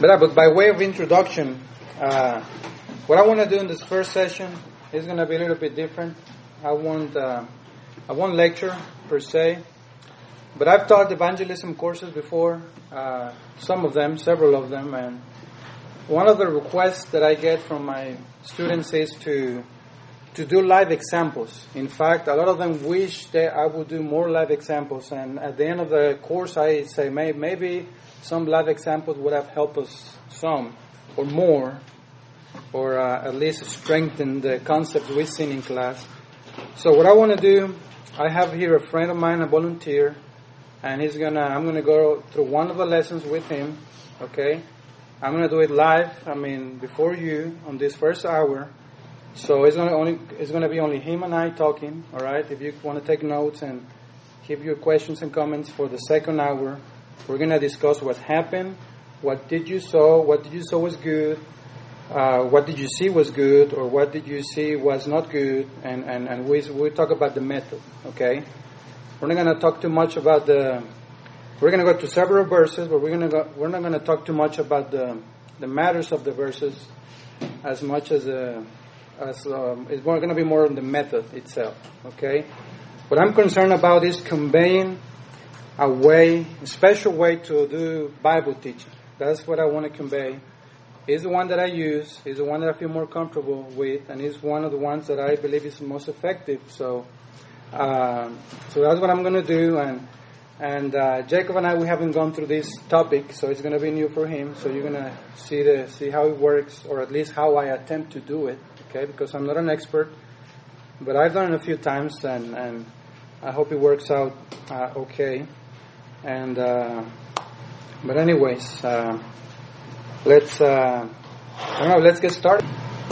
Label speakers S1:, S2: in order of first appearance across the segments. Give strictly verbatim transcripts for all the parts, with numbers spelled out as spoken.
S1: But, uh, but by way of introduction, uh, what I want to do in this first session is going to be a little bit different. I won't, uh, I won't lecture per se, but I've taught evangelism courses before, uh, some of them, several of them, and one of the requests that I get from my students is to to do live examples. In fact, a lot of them wish that I would do more live examples, and at the end of the course I say may, maybe some live examples would have helped us some, or more, or uh, at least strengthen the concepts we've seen in class. So what I want to do, I have here a friend of mine, a volunteer, and he's gonna. I'm gonna go through one of the lessons with him. Okay, I'm gonna do it live. I mean, before you on this first hour. So it's gonna only it's gonna be only him and I talking. All right. If you want to take notes and keep your questions and comments for the second hour, we're gonna discuss what happened, what did you saw, what did you saw was good, uh, what did you see was good, or what did you see was not good, and and and we we talk about the method. Okay. We're not going to talk too much about the. We're going to go to several verses, but we're going to go. We're not going to talk too much about the the matters of the verses, as much as uh, as um, it's going to be more on the method itself. Okay. What I'm concerned about is conveying a way, a special way to do Bible teaching. That's what I want to convey. It's the one that I use. It's the one that I feel more comfortable with, and it's one of the ones that I believe is most effective. So. Uh, so that's what I'm going to do, and and uh, Jacob and I, we haven't gone through this topic, so it's going to be new for him. So you're going to see the see how it works, or at least how I attempt to do it. Okay, because I'm not an expert, but I've done it a few times, and, and I hope it works out uh, okay. And uh, but anyways, uh, let's uh, I don't know, let's get started.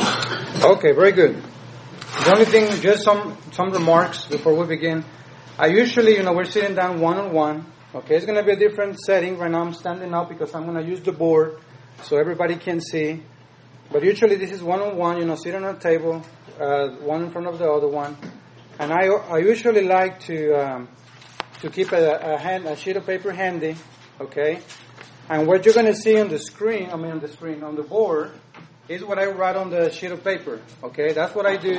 S1: Okay, very good. The only thing, just some, some remarks before we begin. I usually, you know, we're sitting down one-on-one. Okay, it's going to be a different setting. Right now I'm standing up because I'm going to use the board so everybody can see. But usually this is one-on-one, you know, sitting on a table, uh, one in front of the other one. And I I usually like to um, to keep a, a, hand, a sheet of paper handy, okay? And what you're going to see on the screen, I mean on the screen, on the board, is what I write on the sheet of paper. Okay, that's what I do.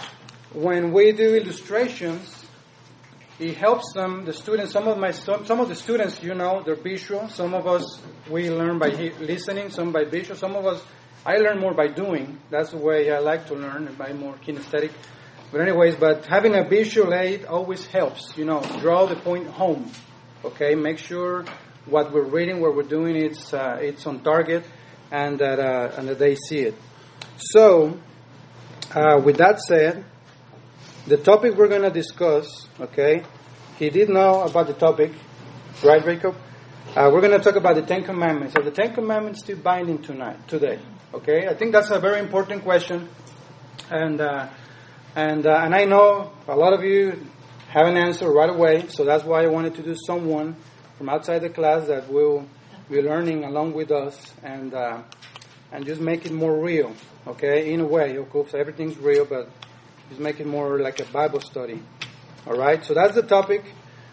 S1: When we do illustrations, it helps them, the students, some of my some, some of the students, you know, they're visual. Some of us, we learn by he- listening, some by visual. Some of us, I learn more by doing. That's the way I like to learn, by more kinesthetic. But anyways, but having a visual aid always helps, you know, draw the point home. Okay, make sure what we're reading, what we're doing, it's uh, it's on target. And that uh, and that they see it. So, uh, with that said, the topic we're going to discuss, okay, he did know about the topic, right, Jacob? Uh, we're going to talk about the Ten Commandments. Are the Ten Commandments still binding tonight, today? Okay, I think that's a very important question, and uh, and uh, and I know a lot of you have an answer right away, so that's why I wanted to do someone from outside the class that will. We're learning along with us, and uh, and just make it more real, okay? In a way, of course, everything's real, but just make it more like a Bible study. All right. So that's the topic,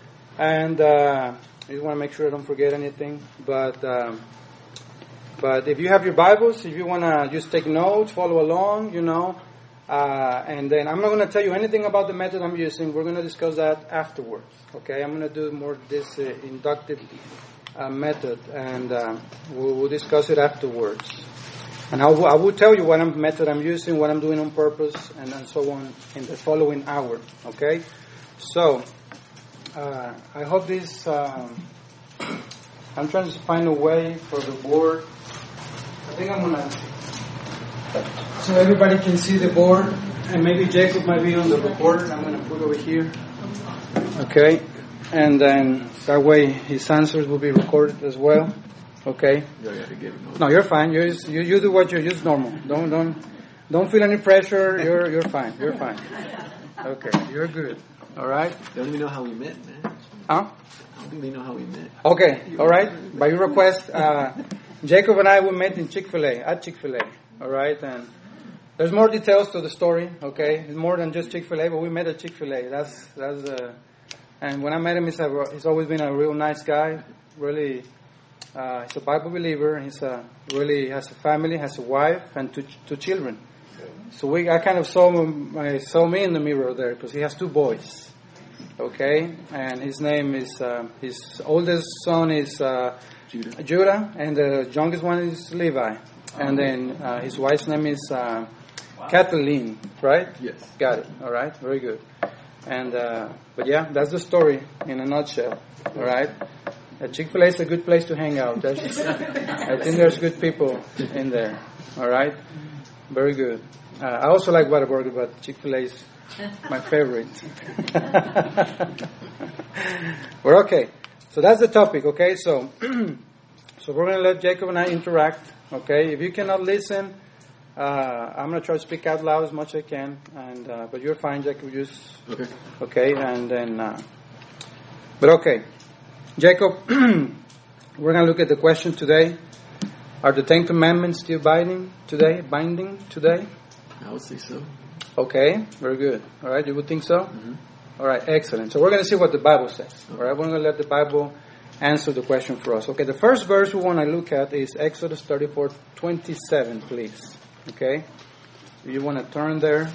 S1: and uh, I just want to make sure I don't forget anything. But um, but if you have your Bibles, if you want to just take notes, follow along, you know, uh, and then I'm not going to tell you anything about the method I'm using. We're going to discuss that afterwards. Okay. I'm going to do more this uh, inductive. Uh, method, and uh, we'll, we'll discuss it afterwards. And I will, I will tell you what I'm, method I'm using, what I'm doing on purpose, and, and so on in the following hour. Okay? So, uh, I hope this, um, I'm trying to find a way for the board. I think I'm going to, so everybody can see the board, and maybe Jacob might be on the recorder. I'm going to put over here. Okay? And then that way his answers will be recorded as well. Okay. No, you're fine. You you you do what you use normal. Don't don't don't feel any pressure. You're you're fine. You're fine. Okay, you're good. All right.
S2: They don't even know how we met, man.
S1: Huh?
S2: I don't think they know how we met.
S1: Okay. All right. By your request, uh, Jacob and I we met in Chick-fil-A at Chick-fil-A. All right, and there's more details to the story. Okay, it's more than just Chick-fil-A, but we met at Chick-fil-A. That's that's uh, and when I met him, he's, a, he's always been a real nice guy. Really Uh, he's a Bible believer. He's a, really has a family, has a wife, and two, two children. So we, I kind of saw him, I saw me in the mirror there because he has two boys. Okay, and his name is uh, his oldest son is uh,
S2: Judah.
S1: Judah, and the youngest one is Levi, and then uh, his wife's name is uh, Kathleen. Right?
S2: Yes.
S1: Got it. All right. Very good. And uh, but yeah, that's the story in a nutshell. All right. Uh, Chick-fil-A is a good place to hang out. There's, I think there's good people in there. All right. Very good. Uh, I also like Whataburger, but Chick-fil-A is my favorite. We're okay. So that's the topic, okay? So so we're going to let Jacob and I interact, okay? If you cannot listen, uh, I'm going to try to speak out loud as much as I can. And uh, but you're fine, Jacob. Just
S2: Okay.
S1: okay, and then. Uh, but okay, Jacob, we're going to look at the question today. Are the Ten Commandments still binding today? Binding today?
S2: I would say so.
S1: Okay, very good. All right, you would think so?
S2: Mm-hmm.
S1: All right, excellent. So we're going to see what the Bible says. All right, we're going to let the Bible answer the question for us. Okay, the first verse we want to look at is Exodus thirty-four twenty-seven, please. Okay, if you want to turn there.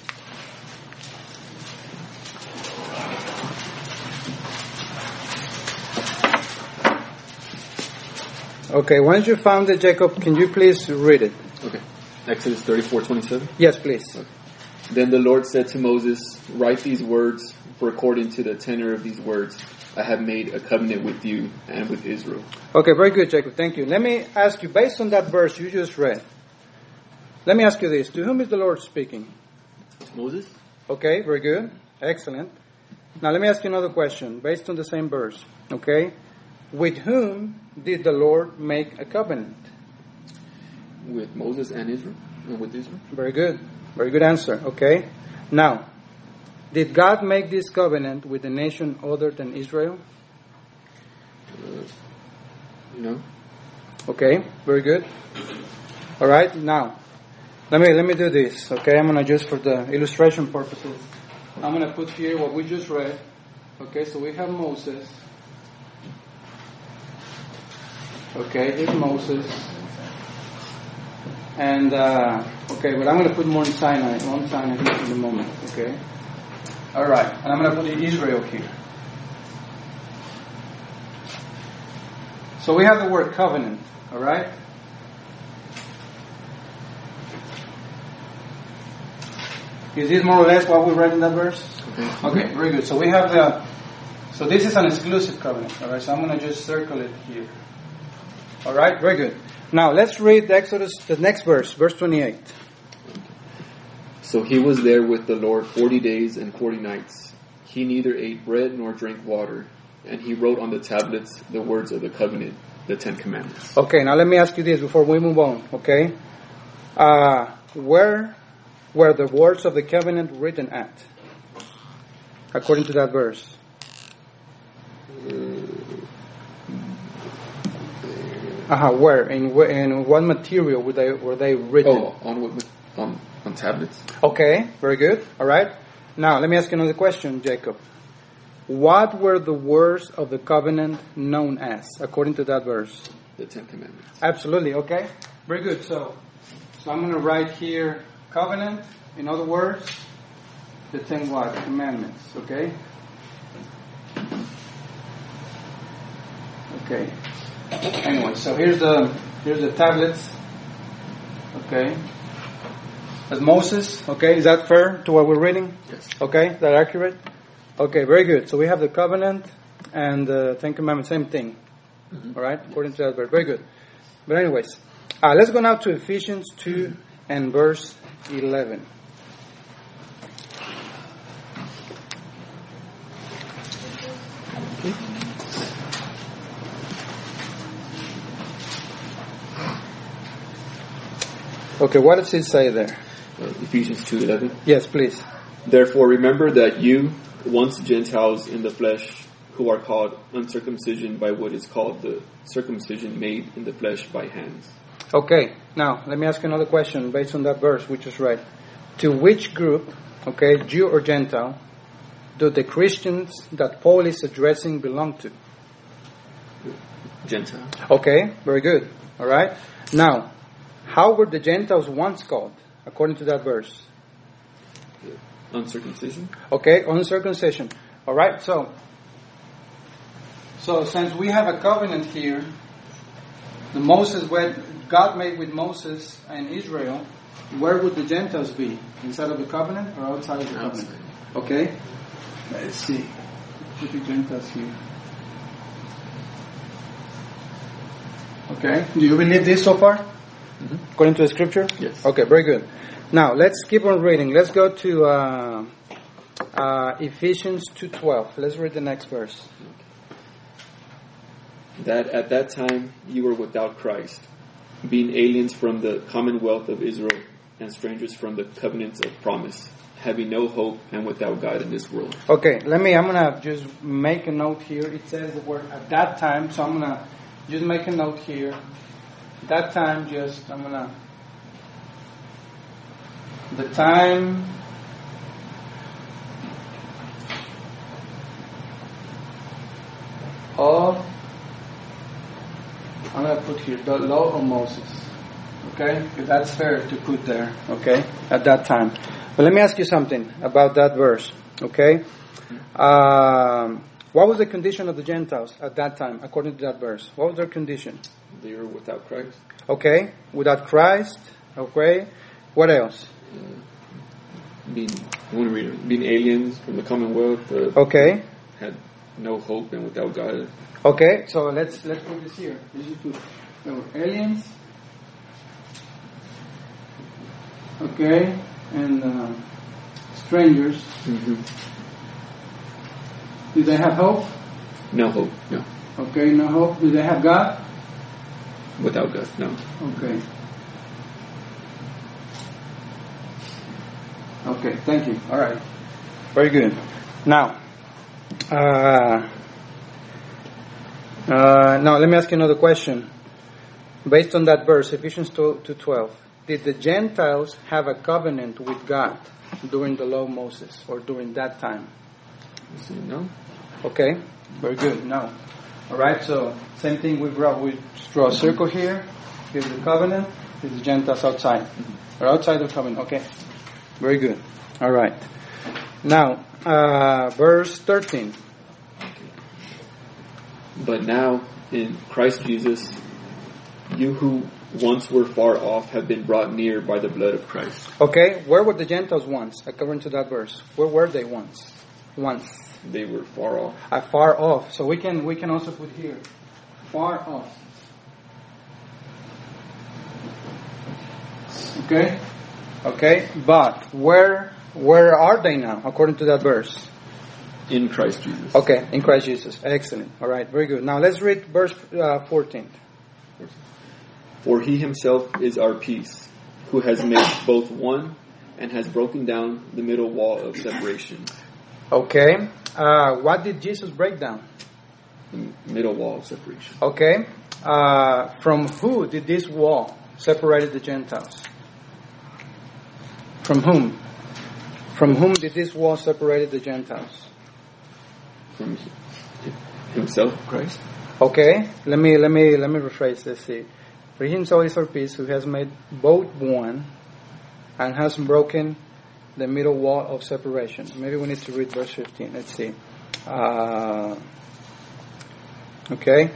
S1: Okay, once you found it, Jacob, can you please read it?
S2: Okay. Exodus thirty-four twenty-seven.
S1: Yes, please.
S2: Okay. Then the Lord said to Moses, write these words, for according to the tenor of these words, I have made a covenant with you and with Israel.
S1: Okay, very good, Jacob. Thank you. Let me ask you, based on that verse you just read, let me ask you this. To whom is the Lord speaking?
S2: Moses?
S1: Okay, very good. Excellent. Now let me ask you another question, based on the same verse. Okay? With whom did the Lord make a covenant?
S2: With Moses and Israel? And with Israel?
S1: Very good. Very good answer. Okay. Now, did God make this covenant with a nation other than Israel?
S2: Uh, no.
S1: Okay. Very good. All right. Now, let me let me do this. Okay. I'm gonna just for the illustration purposes. I'm gonna put here what we just read. Okay. So we have Moses. Okay. Here's Moses. And, uh, okay, but I'm going to put Mount Sinai, Mount Sinai here in a moment, okay? All right, and I'm going to put Israel here. So we have the word covenant, all right? Is this more or less what we read in that verse?
S2: Okay.
S1: Okay, very good. So we have the, so this is an exclusive covenant, all right? So I'm going to just circle it here. All right, very good. Now, let's read Exodus, the next verse, verse twenty-eight.
S2: So he was there with the Lord forty days and forty nights. He neither ate bread nor drank water. And he wrote on the tablets the words of the covenant, the Ten Commandments.
S1: Okay, now let me ask you this before we move on, okay? Uh, where were the words of the covenant written at? According to that verse. Uh-huh, where? In, in what material were they, were they written?
S2: Oh, on what? On, on tablets.
S1: Okay, very good. All right. Now, let me ask you another question, Jacob. What were the words of the covenant known as, according to that verse?
S2: The Ten Commandments.
S1: Absolutely, okay. Very good. So, so I'm going to write here covenant. In other words, the Ten what? Commandments, okay? Okay. Anyway, so here's the here's the tablets. Okay. That's Moses. Okay, is that fair to what we're reading?
S2: Yes.
S1: Okay, is that accurate? Okay, very good. So we have the covenant and the Ten Commandments, same thing. Mm-hmm. All right, according to that verse. Very good. But anyways, uh, let's go now to Ephesians two and verse eleven. Okay, what does it say there?
S2: Uh, Ephesians two eleven.
S1: Yes, please.
S2: Therefore remember that you, once Gentiles in the flesh, who are called uncircumcision by what is called the circumcision made in the flesh by hands.
S1: Okay, now let me ask you another question based on that verse we just read. To which group, okay, Jew or Gentile, do the Christians that Paul is addressing belong to?
S2: Gentile.
S1: Okay, very good. All right. Now, how were the Gentiles once called, according to that verse?
S2: Uncircumcision.
S1: Okay, uncircumcision. All right. So, so since we have a covenant here, the Moses, what God made with Moses and Israel, where would the Gentiles be? Inside of the covenant or outside of the covenant?
S2: Outside.
S1: Okay. Let's see. Put the Gentiles here. Okay. Do you believe this so far?
S2: Mm-hmm.
S1: According to the scripture?
S2: Yes.
S1: Okay, very good. Now, let's keep on reading. Let's go to uh, uh, Ephesians two twelve. Let's read the next verse.
S2: That at that time you were without Christ, being aliens from the commonwealth of Israel and strangers from the covenants of promise, having no hope and without God in this world.
S1: Okay, let me, I'm going to just make a note here. It says the word at that time, so I'm going to just make a note here. That time, just, I'm going to, the time of, I'm going to put here, the law of Moses. Okay? If that's fair to put there. Okay? At that time. But let me ask you something about that verse. Okay? Um, what was the condition of the Gentiles at that time, according to that verse? What was their condition?
S2: They were without Christ.
S1: Okay? Without Christ. Okay? What else?
S2: Uh, being, I want to read it. Being aliens from the commonwealth. Uh,
S1: Okay.
S2: Had no hope and without God.
S1: Okay, so let's let's put this here. This is put there were aliens. Okay, and uh, strangers.
S2: Mm-hmm.
S1: Do they have hope?
S2: No hope. No.
S1: Okay, no hope. Do they have God?
S2: Without God. No.
S1: Okay. Okay, thank you. All right. Very good. Now, uh, uh, now let me ask you another question. Based on that verse, Ephesians two twelve, did the Gentiles have a covenant with God during the law of Moses or during that time?
S2: So, no.
S1: Okay, very good. No. All right. So same thing. We draw we draw a circle here. Here's the covenant. Here's the Gentiles outside, or outside the covenant. Okay. Very good. All right. Now, uh, verse thirteen.
S2: But now, in Christ Jesus, you who once were far off have been brought near by the blood of Christ.
S1: Okay, where were the Gentiles once, according to that verse? Where were they once? Once.
S2: They were far off.
S1: Uh, far off. So we can we can also put here, far off. Okay. Okay, but where where are they now, according to that verse?
S2: In Christ Jesus.
S1: Okay, in Christ Jesus. Excellent. All right, very good. Now let's read verse uh, fourteen.
S2: For he himself is our peace, who has made both one and has broken down the middle wall of separation.
S1: Okay, uh, what did Jesus break down?
S2: The middle wall of separation.
S1: Okay, uh, from who did this wall separate the Gentiles? From whom? From whom did this wall separate the Gentiles?
S2: From himself, Christ.
S1: Okay, let me let me let me rephrase this. See, for he himself is our peace, who has made both one, and has broken the middle wall of separation. Maybe we need to read verse fifteen. Let's see. Uh, okay.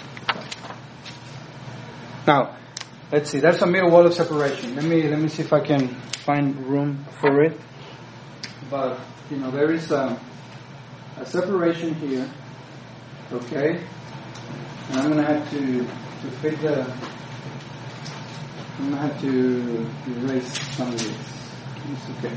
S1: Now, let's see. There's a middle wall of separation. Let me let me see if I can find room for it. But you know, there is a, a separation here. Okay, and I'm gonna have to to fit the. I'm gonna have to erase some of this. It's okay.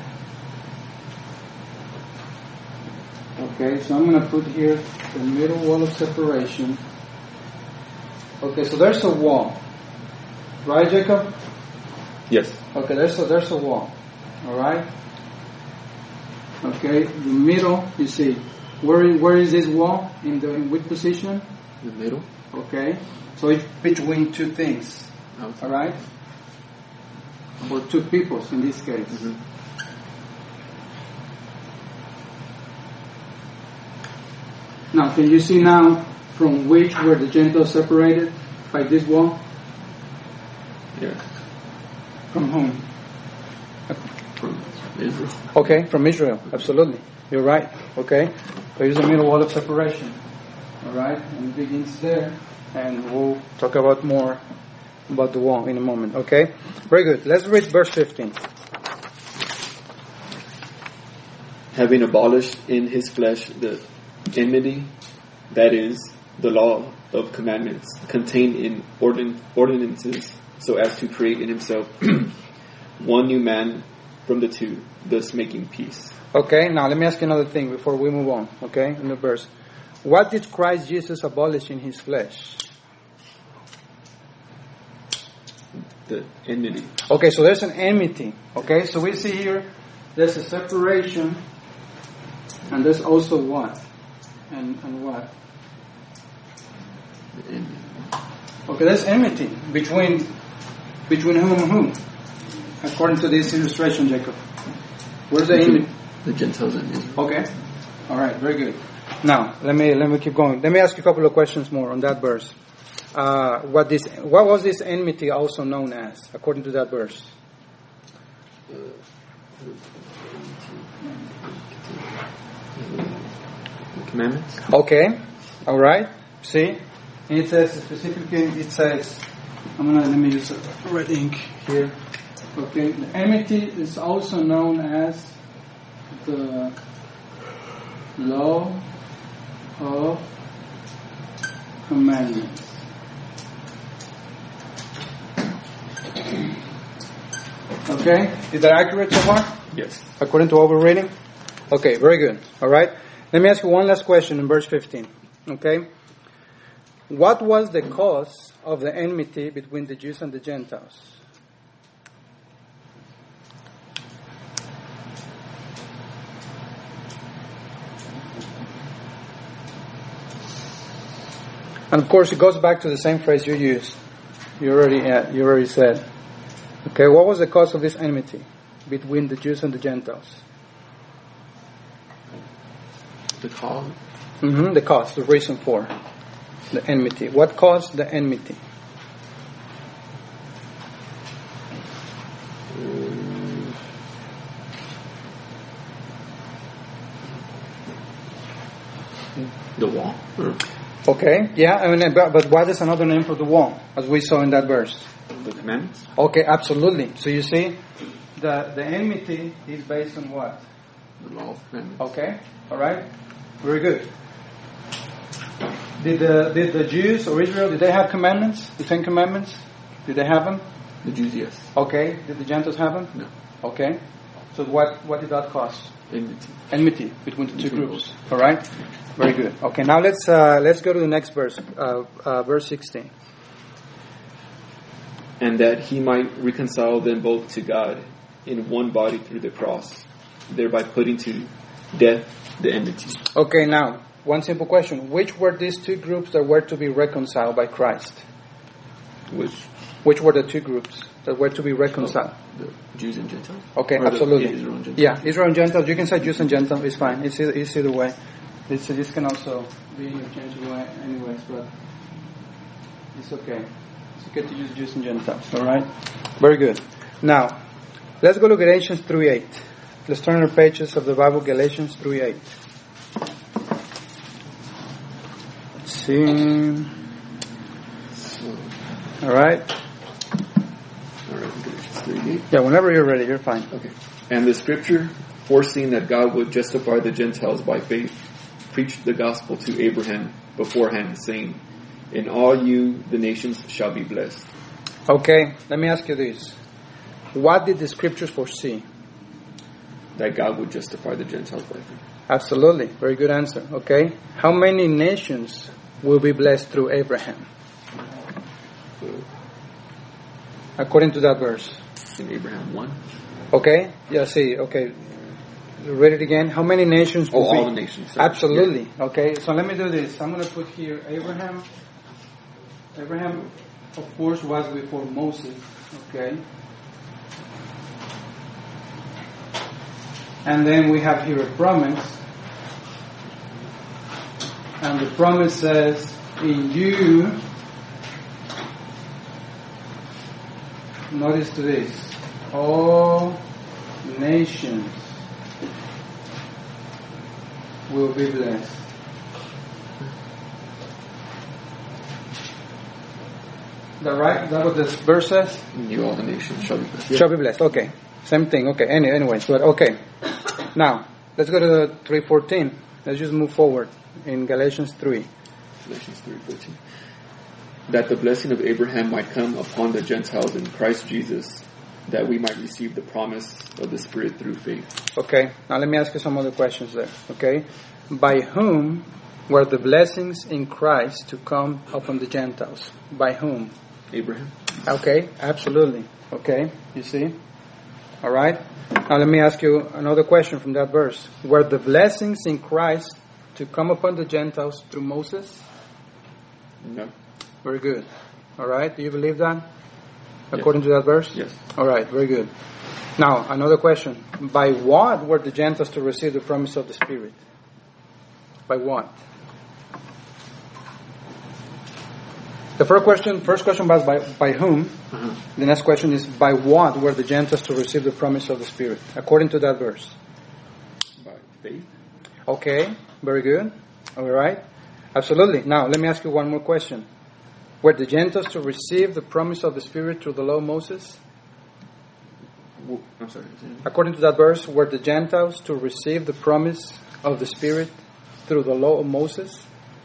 S1: Okay, so I'm gonna put here the middle wall of separation. Okay, so there's a wall, right, Jacob?
S2: Yes.
S1: Okay, there's a there's a wall. All right. Okay, the middle. You see, where where is this wall in the in which position?
S2: The middle.
S1: Okay, so it's between two things.
S2: Okay.
S1: All right, or two peoples in this case.
S2: Mm-hmm.
S1: Now, can you see now from which were the Gentiles separated by this wall?
S2: Yes.
S1: From whom?
S2: From Israel.
S1: Okay, from Israel. Absolutely. You're right. Okay. So here's the middle wall of separation. All right. And it begins there. And we'll talk about more about the wall in a moment. Okay. Very good. Let's read verse fifteen.
S2: Having abolished in his flesh the enmity, that is, the law of commandments contained in ordin- ordinances, so as to create in himself one new man from the two, thus making peace.
S1: Okay, now let me ask you another thing before we move on, okay, in the verse. What did Christ Jesus abolish in his flesh?
S2: The enmity.
S1: Okay, so there's an enmity, okay, so we see here there's a separation, and there's also what? And, and what?
S2: The enmity.
S1: Okay, there's enmity between between whom and whom? According to this illustration, Jacob. Where's the enmity?
S2: The Gentiles and Israel.
S1: Okay. All right, very good. Now, let me let me keep going. Let me ask you a couple of questions more on that verse. Uh, what this what was this enmity also known as, according to that verse?
S2: Uh, the commandments.
S1: Okay. All right. See? And it says specifically, it says, I'm gonna let me use red ink here. Okay. The enmity is also known as the law of commandments. Okay? Is that accurate so far?
S2: Yes.
S1: According to what we're reading? Okay, very good. All right. Let me ask you one last question in verse fifteen. Okay? What was the cause of the enmity between the Jews and the Gentiles? And of course, it goes back to the same phrase you used. You already, uh, you already said. Okay, what was the cause of this enmity between the Jews and the Gentiles?
S2: The cause?
S1: Mm-hmm, the cause, the reason for the enmity. What caused the enmity?
S2: The wall? Or
S1: Okay, yeah, I mean, but, but what is another name for the wall, as we saw in that verse?
S2: the commandments?
S1: Okay, absolutely. So you see, the the enmity is based on what?
S2: The law of commandments.
S1: Okay, all right, very good. Did the did the Jews or Israel, did they have commandments? The Ten Commandments? Did they have them?
S2: The Jews, yes.
S1: Okay. Did the Gentiles have them?
S2: No.
S1: Okay. So what what did that cause?
S2: Enmity.
S1: Enmity between the two
S2: Between
S1: groups. All right. Very good. Okay. Now let's uh, let's go to the next verse, uh, uh, verse sixteen.
S2: And that he might reconcile them both to God in one body through the cross, thereby putting to death the enmity.
S1: Okay. Now, one simple question: which were these two groups that were to be reconciled by Christ?
S2: Which?
S1: Which were the two groups that were to be reconciled?
S2: The Jews and Gentiles?
S1: Okay,
S2: Or the-
S1: absolutely.
S2: yeah, Israel and Gentiles.
S1: Yeah, Israel and Gentiles. You can say Jews and Gentiles. It's fine. It's, either- it's either way. This, this can also be interchangeable anyways, but it's okay. It's okay to use Jews and Gentiles. All right? Very good. Now, let's go to Galatians three eight. Let's turn our pages of the Bible, Galatians three eight. Let's see. All right?
S2: All right, Galatians three eight.
S1: Yeah, whenever you're ready, you're fine.
S2: Okay. And the scripture, foreseeing that God would justify the Gentiles by faith, preached the gospel to Abraham beforehand, saying, in all you the nations shall be blessed.
S1: Okay, let me ask you this. What did the scriptures foresee?
S2: That God would justify the Gentiles by faith.
S1: Absolutely. Very good answer. Okay. How many nations will be blessed through Abraham?
S2: So,
S1: According to that verse.
S2: in Abraham one.
S1: Okay. Yeah, see. Okay. Read it again. How many nations
S2: Oh,
S1: will be?
S2: all the nations. sorry.
S1: Absolutely. Okay. So let me do this. I'm going to put here Abraham. Abraham, of course, was before Moses. Okay. And then we have here a promise. And the promise says, in you, notice to this, all nations will be blessed. Is that right? Is that what this verse says?
S2: You all the nations shall be blessed. Yeah.
S1: Shall be blessed. Okay. Same thing. Okay. Any, anyways, but okay. Now, let's go to the three fourteen. Let's just move forward in Galatians three.
S2: Galatians three fourteen. That the blessing of Abraham might come upon the Gentiles in Christ Jesus, that we might receive the promise of the Spirit through faith.
S1: Okay. Now let me ask you some other questions there. Okay. By whom were the blessings in Christ to come upon the Gentiles? By whom?
S2: Abraham.
S1: Okay. Absolutely. Okay. You see? All right. Now let me ask you another question from that verse. Were the blessings in Christ to come upon the Gentiles through Moses?
S2: No.
S1: Very good. All right. Do you believe that? According yes. to that verse?
S2: Yes.
S1: All right. Very good. Now, another question. By what were the Gentiles to receive the promise of the Spirit? By what? The first question, first question was by, by whom? Uh-huh. The next question is by what were the Gentiles to receive the promise of the Spirit? According to that verse.
S2: By faith.
S1: Okay. Very good. All right. Absolutely. Now, let me ask you one more question. Were the Gentiles to receive the promise of the Spirit through the law of Moses?
S2: I'm sorry.
S1: According to that verse, were the Gentiles to receive the promise of the Spirit through the law of Moses?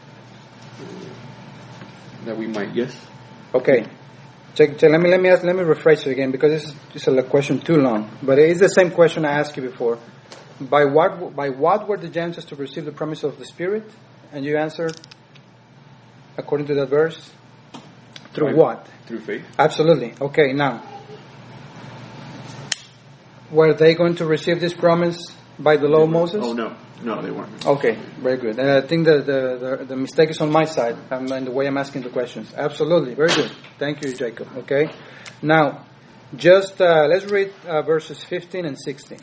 S2: That we might, yes.
S1: Okay. Check, check, let me let me ask, let me rephrase it again because this is just a question too long. But it is the same question I asked you before. By what by what were the Gentiles to receive the promise of the Spirit? And you answered, according to that verse, through
S2: By,
S1: what?
S2: Through faith.
S1: Absolutely. Okay. Now, were they going to receive this promise by the law of Moses?
S2: Oh no. No, they weren't.
S1: Okay, very good. And I think the, the, the, the mistake is on my side um, in the way I'm asking the questions. Absolutely, very good. Thank you, Jacob. Okay, now just uh, let's read uh, verses fifteen and sixteen.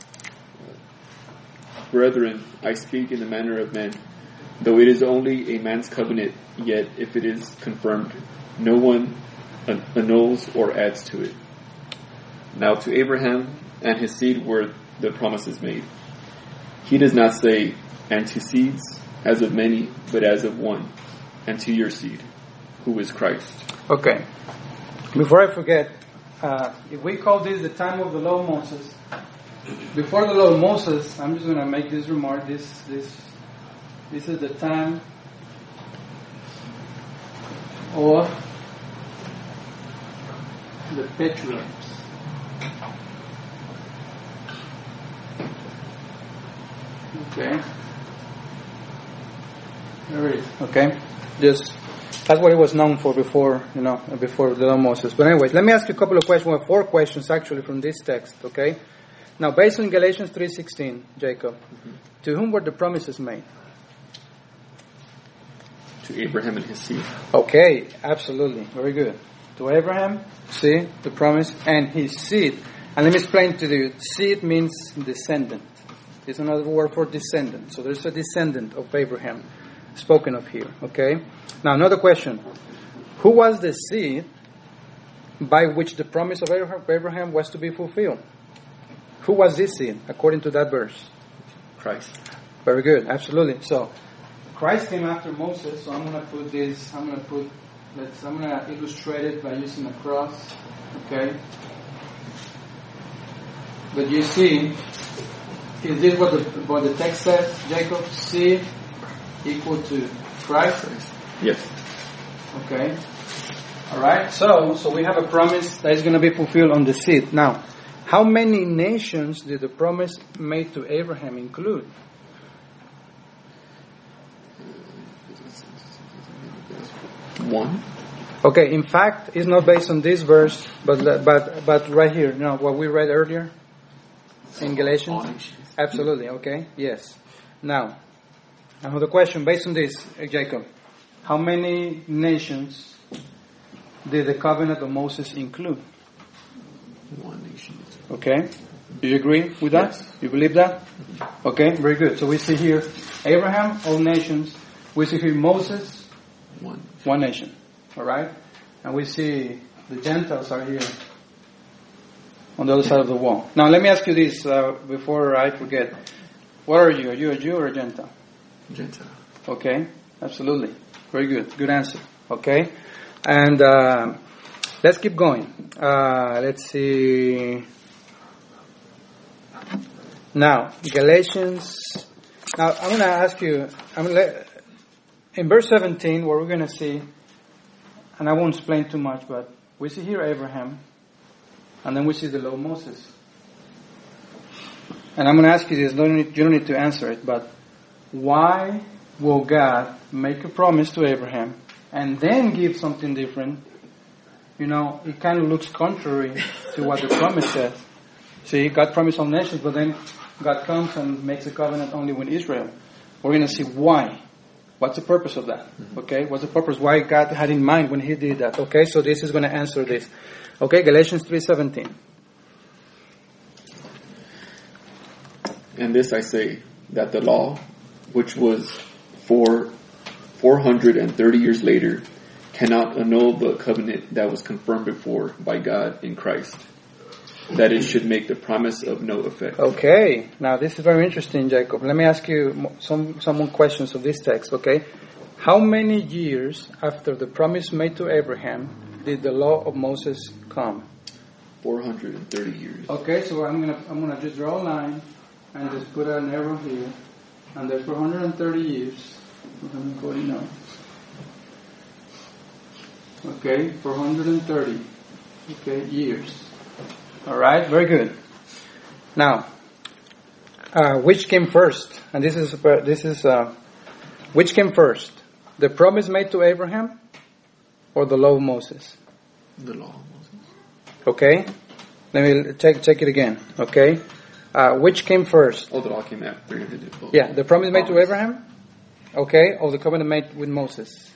S2: Brethren, I speak in the manner of men, though it is only a man's covenant, yet if it is confirmed, no one annuls or adds to it. Now to Abraham and his seed were the promises made. He does not say, and to seeds, as of many, but as of one, and to your seed, who is Christ.
S1: Okay. Before I forget, uh, if we call this the time of the law of Moses, before the law of Moses, I'm just going to make this remark. This, this, this is the time of the patriarchs. Okay. There it is. Okay. Just that's what it was known for before, you know, before the law of Moses. But anyways, let me ask you a couple of questions, well, four questions actually from this text. Okay. Now, based on Galatians three sixteen, Jacob, mm-hmm. to whom were the promises made?
S2: To Abraham and his seed.
S1: Okay, absolutely, very good. To Abraham, see the promise, and his seed. And let me explain to you. Seed means descendant. It's another word for descendant. So there's a descendant of Abraham spoken of here. Okay. Now another question: who was the seed by which the promise of Abraham was to be fulfilled? Who was this seed according to that verse?
S2: Christ.
S1: Very good. Absolutely. So Christ came after Moses. So I'm going to put this. I'm going to put. Let's. I'm going to illustrate it by using a cross. Okay. But you see. Is this what the, what the text says, Jacob? Seed equal to Christ?
S2: Yes.
S1: Okay. All right. So, so we have a promise that is going to be fulfilled on the seed. Now, how many nations did the promise made to Abraham include?
S2: One.
S1: Okay. In fact, it's not based on this verse, but but but right here, you know, what we read earlier in Galatians. Absolutely, okay, yes. Now, another question based on this, Jacob. How many nations did the covenant of Moses include?
S2: One nation.
S1: Okay, do you agree with that?
S2: Yes.
S1: You believe that? Okay, very good. So we see here Abraham, all nations. We see here Moses,
S2: One.
S1: One nation. All right? And we see the Gentiles are here on the other side of the wall. Now, let me ask you this uh, before I forget. What are you? Are you a Jew or a Gentile?
S2: Gentile.
S1: Okay, absolutely. Very good. Good answer. Okay? And uh, let's keep going. Uh, let's see. Now, Galatians. Now, I'm going to ask you, I'm going to let, in verse seventeen, what we're going to see, and I won't explain too much, but we see here Abraham, and then we see the law of Moses. And I'm going to ask you this, don't need, you don't need to answer it, but why will God make a promise to Abraham and then give something different? You know, it kind of looks contrary to what the promise says. See, God promised all nations, but then God comes and makes a covenant only with Israel. We're going to see why. What's the purpose of that? Okay, what's the purpose? Why God had in mind when He did that? Okay, so this is going to answer this. Okay, Galatians three seventeen.
S2: And this I say, that the law, which was for four hundred and thirty years later, cannot annul the covenant that was confirmed before by God in Christ, that it should make the promise of no effect.
S1: Okay, now this is very interesting, Jacob. Let me ask you some some more questions of this text. Okay, how many years after the promise made to Abraham did the law of Moses come?
S2: Four hundred and thirty years.
S1: Okay, so I'm gonna I'm gonna just draw a line and just put an arrow here, and there's four hundred thirty years. four hundred forty now. Okay, four hundred thirty. Okay, years. All right, very good. Now, uh, which came first? And this is uh, this is uh, which came first? The promise made to Abraham, or the law of Moses?
S2: The law of Moses.
S1: Okay, let me check check it again. Okay, uh, which came first?
S2: Oh, the law came after three hundred.
S1: Yeah, the promise made to Abraham. Okay, or the covenant made with Moses.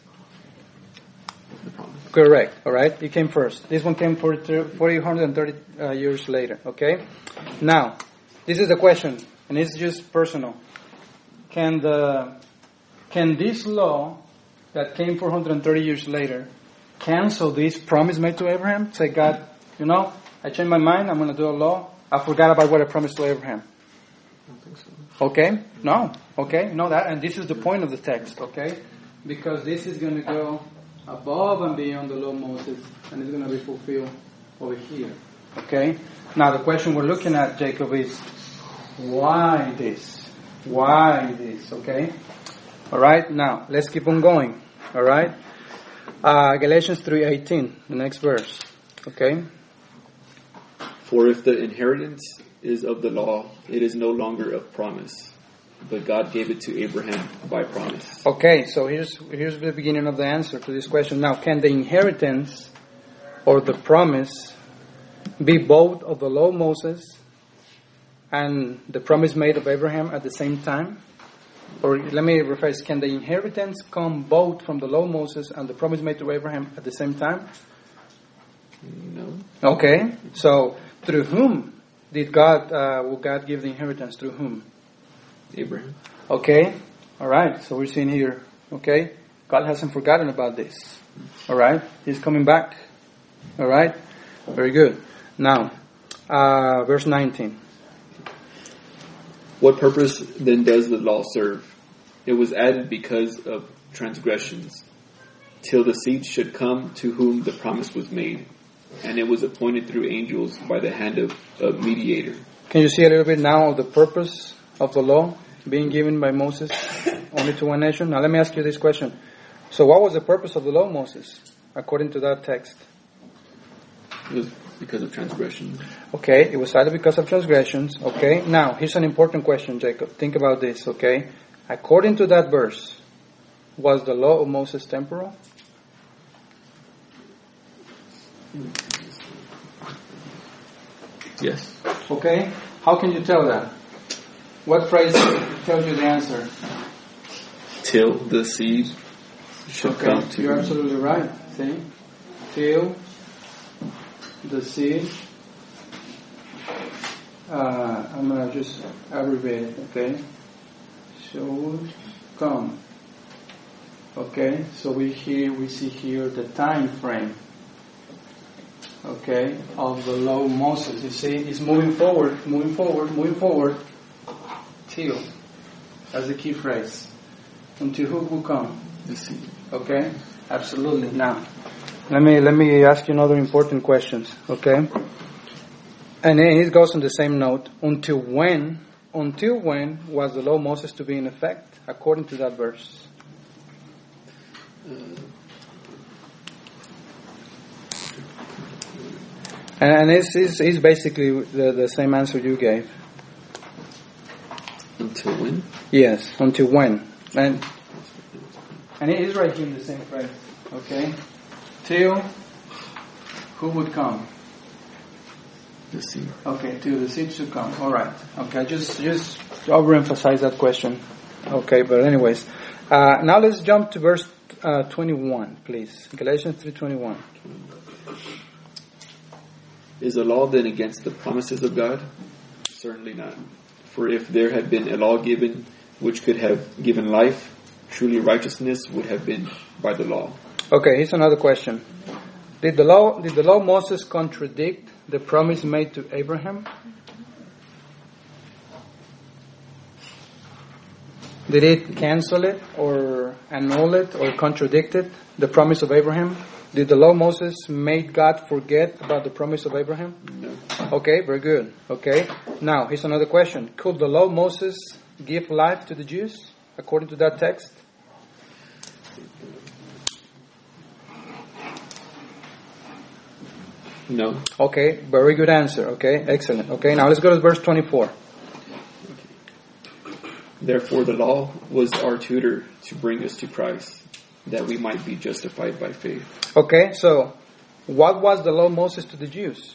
S2: The promise.
S1: Correct. All right. It came first. This one came four hundred thirty uh, years later. Okay. Now, this is the question, and it's just personal. Can the can this law that came four hundred thirty years later cancel this promise made to Abraham? Say, God, you know, I changed my mind. I'm going to do a law. I forgot about what I promised to Abraham.
S2: I don't think so.
S1: Okay. No. Okay. No, that, and this is the point of the text. Okay, because this is going to go above and beyond the law of Moses, and it's going to be fulfilled over here. Okay? Now the question we're looking at, Jacob, is why this? Why this? Okay? Alright, now let's keep on going. Alright? Uh, Galatians three eighteen, the next verse. Okay?
S2: For if the inheritance is of the law, it is no longer of promise, but God gave it to Abraham by promise.
S1: Okay, so here's here's the beginning of the answer to this question. Now, can the inheritance or the promise be both of the law of Moses and the promise made of Abraham at the same time? Or let me rephrase, can the inheritance come both from the law of Moses and the promise made to Abraham at the same time?
S2: No.
S1: Okay, so through whom did God, uh, will God give the inheritance? Through whom?
S2: Abraham.
S1: Okay, all right. So we're seeing here, okay, God hasn't forgotten about this. All right, He's coming back. All right, very good. Now, uh, verse nineteen.
S2: What purpose then does the law serve? It was added because of transgressions, till the seed should come to whom the promise was made, and it was appointed through angels by the hand of a mediator.
S1: Can you see a little bit now of the purpose of the law being given by Moses only to one nation? Now let me ask you this question. So what was the purpose of the law of Moses according to that text?
S2: It was because of transgression.
S1: Okay, it was added because of transgressions. Okay, now here's an important question, Jacob. Think about this, okay? According to that verse, was the law of Moses temporal?
S2: Yes.
S1: Okay, how can you tell that? What phrase tells you the answer?
S2: Till the seed should
S1: Okay,
S2: come to
S1: you're
S2: whom.
S1: absolutely right. See? Till the seed. Uh, I'm going to just abbreviate, okay? Should come. Okay, so we here we see here the time frame. Okay, of the law of Moses. You see, it's moving forward, moving forward, moving forward till. That's the key phrase. Until who will come?
S2: The seed.
S1: Okay, absolutely. Now, let me let me ask you another important question. Okay, and then it goes on the same note. Until when? Until when was the law of Moses to be in effect, according to that verse?
S2: Uh,
S1: and it's, it's, it's basically the, the same answer you gave.
S2: Until when?
S1: Yes, until when? And and it is right here in the same phrase. Okay? Till who would come?
S2: The seed.
S1: Okay, till the seed should come. All right. Okay, just just overemphasize that question. Okay, but anyways, uh, now let's jump to verse uh, twenty-one, please. Galatians three twenty-one.
S2: Is the law then against the promises of God? Certainly not. For if there had been a law given which could have given life, truly righteousness would have been by the law.
S1: Okay, here's another question. Did the law did the law of Moses contradict the promise made to Abraham? Did it cancel it or annul it or contradict it, the promise of Abraham? Did the law of Moses make God forget about the promise of Abraham?
S2: No.
S1: Okay, very good. Okay. Now, here's another question. Could the law of Moses give life to the Jews, according to that text?
S2: No.
S1: Okay, very good answer. Okay, excellent. Okay, now let's go to verse twenty-four.
S2: Therefore the law was our tutor to bring us to Christ, that we might be justified by faith.
S1: Okay, so what was the law of Moses to the Jews?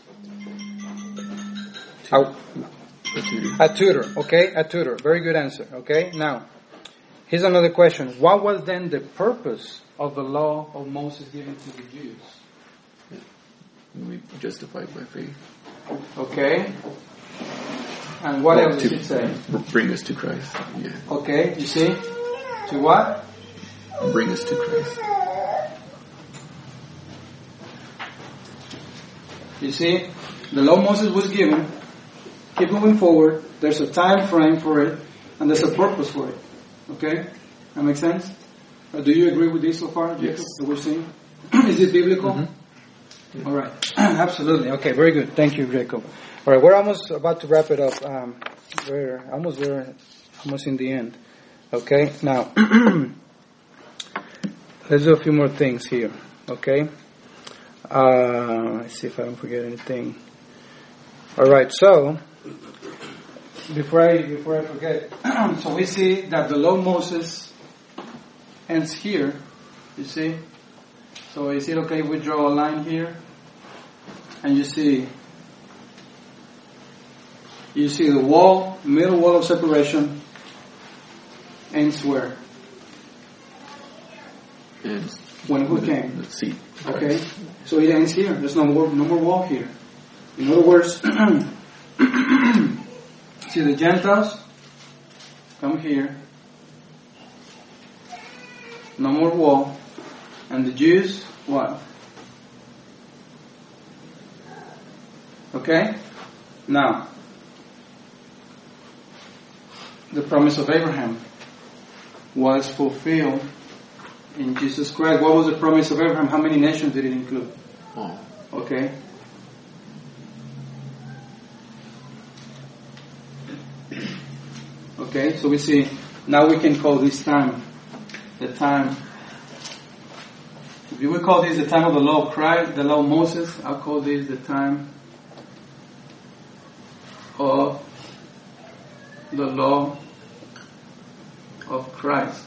S1: A,
S2: A tutor.
S1: a tutor. Okay, a tutor. Very good answer. Okay, now here's another question. What was then the purpose of the law of Moses given to the Jews?
S2: We be justified by faith.
S1: Okay. And what
S2: Well,
S1: else
S2: to
S1: does it say?
S2: bring us to Christ. Yeah.
S1: Okay, you see? To what?
S2: Bring us to Christ.
S1: You see? The law Moses was given. Keep moving forward. There's a time frame for it. And there's a purpose for it. Okay? That makes sense? Uh, do you agree with this so far, Jacob,
S2: Yes.
S1: that we're seeing? Is it biblical?
S2: Mm-hmm.
S1: All right. Absolutely. Okay, very good. Thank you, Jacob. All right, we're almost about to wrap it up. Um, we're almost there, almost in the end. Okay, now, let's do a few more things here. Okay? Uh, let's see if I don't forget anything. All right, so, before I, before I forget, so we see that the law of Moses ends here. You see? So is it okay if we draw a line here? And you see, you see the wall, middle wall of separation ends where?
S2: And
S1: When who came?
S2: the seed.
S1: Okay, so it ends here. There's no more, no more wall here. In other words, see the Gentiles come here. No more wall. And the Jews, what? Okay? Now, the promise of Abraham was fulfilled in Jesus Christ. What was the promise of Abraham? How many nations did it include?
S2: Oh.
S1: Okay? Okay, so we see, now we can call this time the time. If you would call this the time of the law of Christ, the law of Moses, I'll call this the time of the law of Christ.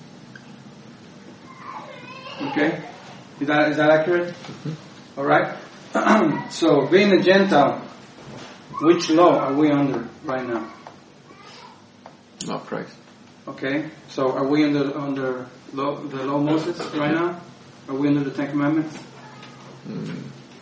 S1: Okay? Is that, is that accurate? Mm-hmm. Alright? So, being a Gentile, which law are we under right now?
S2: Law of Christ.
S1: Okay? So, are we under, under law, the law of Moses right now? Are we under the Ten Commandments?
S2: Mm.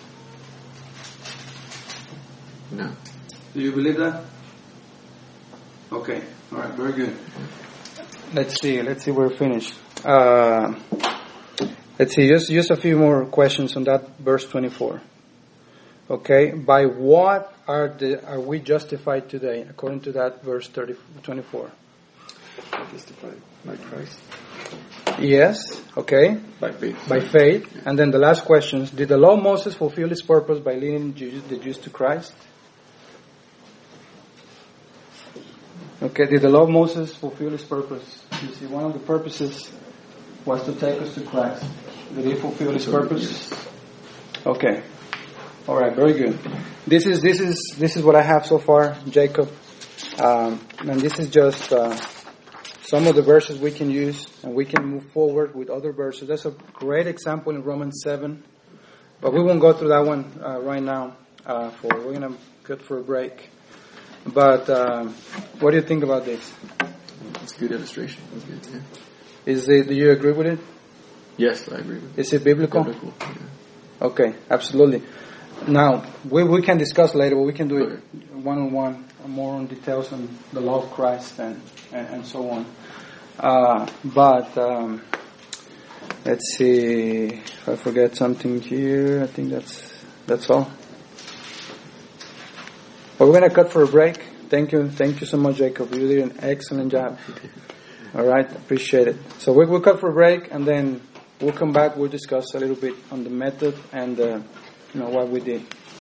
S2: No.
S1: Do you believe that? Okay. Alright, very good. Let's see. Let's see, we're finished. Uh, let's see, just, just a few more questions on that verse twenty-four. Okay, by what are the are we justified today, according to that verse thirty, twenty-four?
S2: Justified by Christ.
S1: Yes, okay.
S2: By faith.
S1: By faith. Yeah. And then the last question, did the law of Moses fulfill its purpose by leading the Jews to Christ? Okay, did the law of Moses fulfill its purpose? You see, one of the purposes was to take us to Christ. Did he fulfill its purpose? Okay. All right, very good. This is this is this is what I have so far, Jacob, um, and this is just uh, some of the verses we can use, and we can move forward with other verses. That's a great example in Romans seven, but we won't go through that one uh, right now. Uh, for we're gonna cut for a break. But um, what do you think about this?
S2: It's a good illustration. That's good. Yeah.
S1: Is it? Do you agree with it?
S2: Yes, I agree with it.
S1: Is it biblical?
S2: Biblical. Yeah.
S1: Okay, absolutely. Now, we we can discuss later, but we can do it one-on-one, more on details on the law of Christ and, and, and so on. Uh, but, um, let's see, if I forget something here, I think that's that's all. But we're going to cut for a break. Thank you. Thank you so much, Jacob. You did an excellent job. All right, appreciate it. So we, we'll cut for a break, and then we'll come back. We'll discuss a little bit on the method and uh, you know what we did.